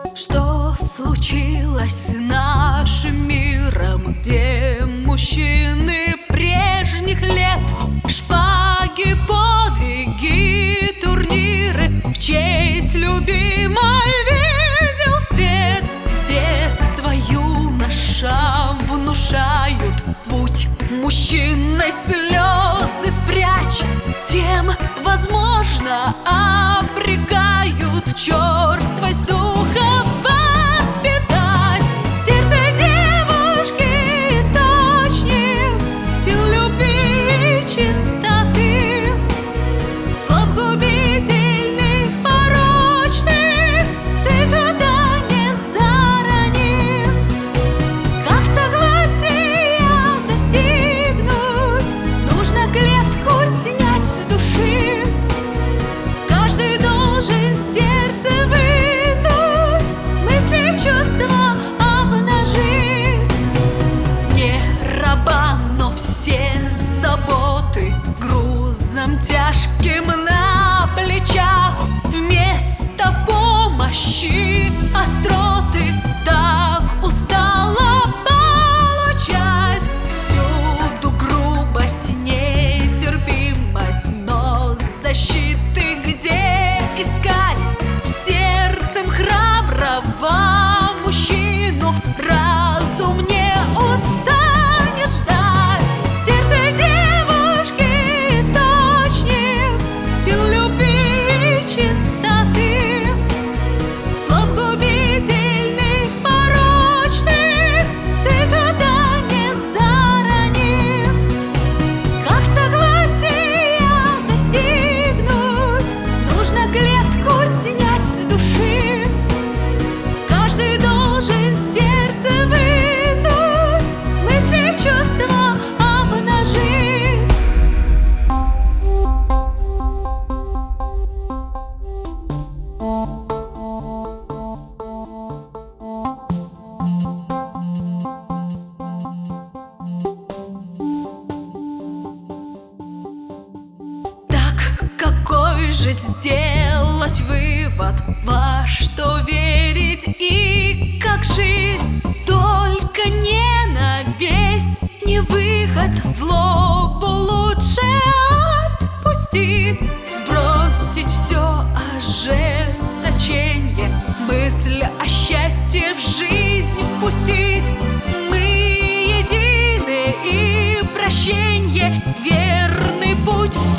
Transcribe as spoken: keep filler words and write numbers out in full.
Что случилось с нашим миром, где мужчины прежних лет, шпаги, подвиги, турниры в честь любимой видел свет? С детства юношам внушают: будь мужчиной, слезы спрячь. Тем, возможно, обрекают черствость духа воспитать. Сердце девушки — источник сил любви и чистоты, слов губительных, порочных ты туда не зарони. Как согласия достигнуть? Нужно клетку снять с души. Каждый должен сердце вынуть, мысли, чувства обнажить. Не раба, но все заботы грузом тяжким на плечах. Вместо помощи остроты так устала получать. Всюду грубость, нетерпимость, но защиты где искать? Сердцем храброго мужчину разум не устанет ждать. Сердце девушки — источник сил любви и чистоты, слов губительных, порочных ты туда не зарони. Как согласия достигнуть? Нужно клетку снять с души. Каждый должен сердце вынуть, мысли, чувства обнажить. Так какой же сделать вывод, во что верить и как жить? Только ненависть не выход, злобу лучше отпустить, сбросить все ожесточение, мысль о счастье в жизнь впустить. Мы едины, и прощенье — верный путь в